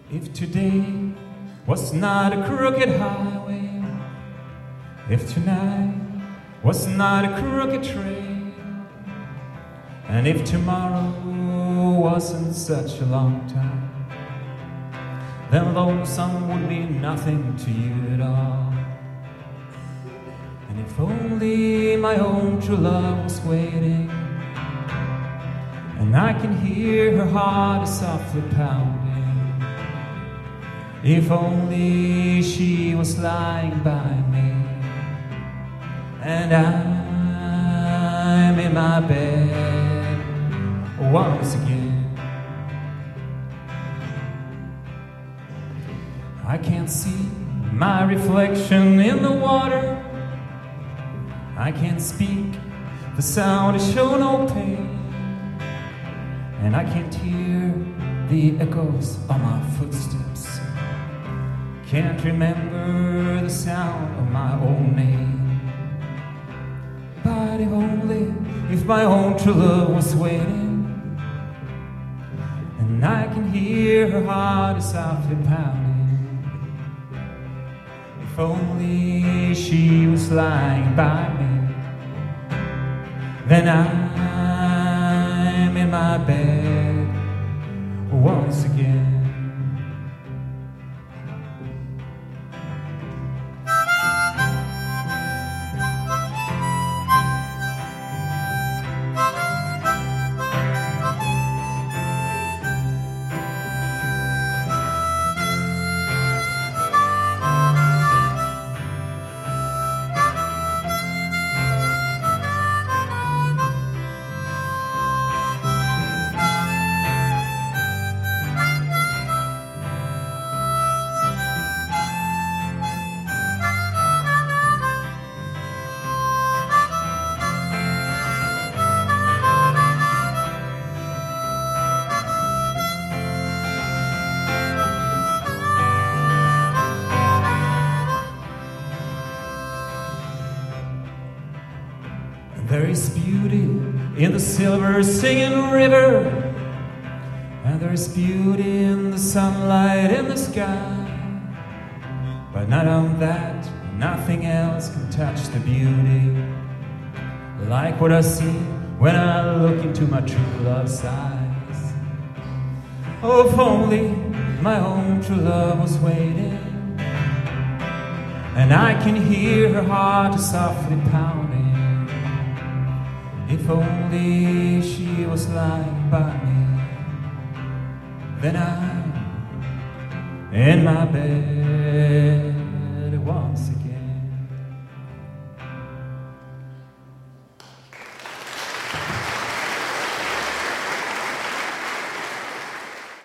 If today was not a crooked highway, if tonight was not a crooked trail, and if tomorrow wasn't such a long time, then lonesome would mean nothing to you at all. And if only my own true love was waiting, and I can hear her heart is softly pounding, if only she was lying by me, and I'm in my bed once again. I can't see my reflection in the water, I can't speak, the sound is show no pain, and I can't hear the echoes of my footsteps, can't remember the sound of my own name. But if my own true love was waiting, and I can hear her heart is softly pounding, if only she was lying by me, then I'm in my bed once again. There is beauty in the silver singing river, and there is beauty in the sunlight in the sky, but not on that, nothing else can touch the beauty like what I see when I look into my true love's eyes. Oh, if only my own true love was waiting, and I can hear her heart softly pounding, if only she was lying by me, then I'm in my bed once again.